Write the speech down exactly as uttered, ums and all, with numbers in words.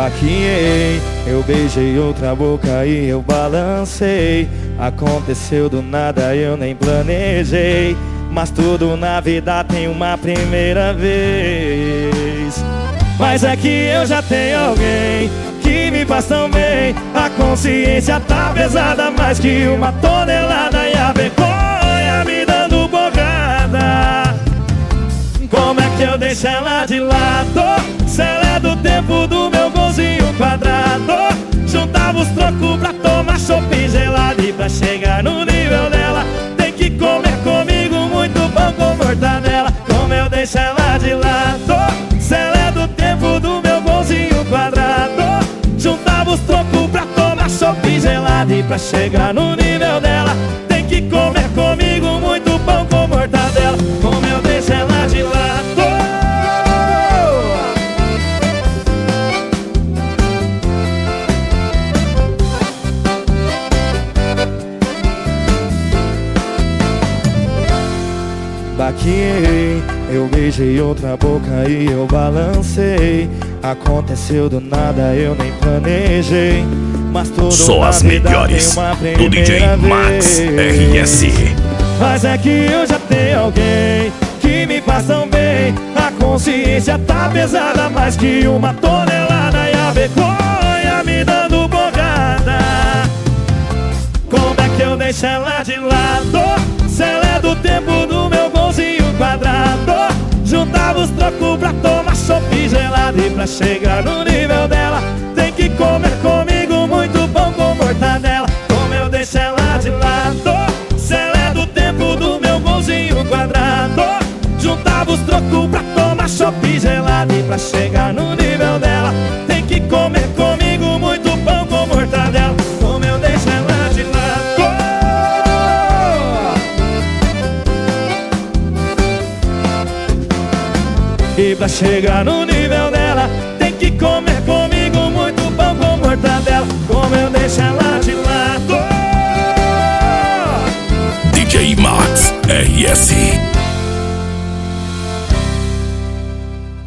Baquinhei, eu beijei outra boca e eu balancei. Aconteceu do nada, eu nem planejei. Mas tudo na vida tem uma primeira vez. Mas é que eu já tenho alguém que me faz tão bem. A consciência tá pesada mais que uma tonelada. E a vergonha me dando bocada. Como é que eu deixo ela de lado? Se ela é do tempo do meu golzinho quadrado. Juntava os trocos pra tomar chopp gelado. E pra chegar no nível dela tem que comer comigo muito pão com mortadela. Como eu deixo ela de lado? Se ela é do tempo do meu golzinho quadrado. Juntava os trocos pra tomar chopp gelado. E pra chegar no nível dela tem que comer comigo muito pão com mortadela. Como eu deixo ela de lado? Baquinhei, eu beijei outra boca e eu balancei. Aconteceu do nada, eu nem planejei. Mas tudo só as melhores do D J Max R S. Mas é que eu já tenho alguém que me faz tão bem. A consciência tá pesada mais que uma tonelada. E a vergonha me dando bocada. Como é que eu deixo ela de lado? Se ela é do tempo do meu golzinho quadrado. Juntava os trocos pra tomar chopp gelado. E pra chegar no nível dela tem que comer comigo muito pão com mortadela. Como eu deixo ela de lado? Se ela é do tempo do meu golzinho quadrado. Juntava os trocos pra tomar chopp gelado. E pra chegar no nível dela tem que comer comigo muito pão com mortadela. Como eu deixo ela de lado? E pra chegar no nível dela tem que comer comigo muito pão com mortadela. Como eu deixo ela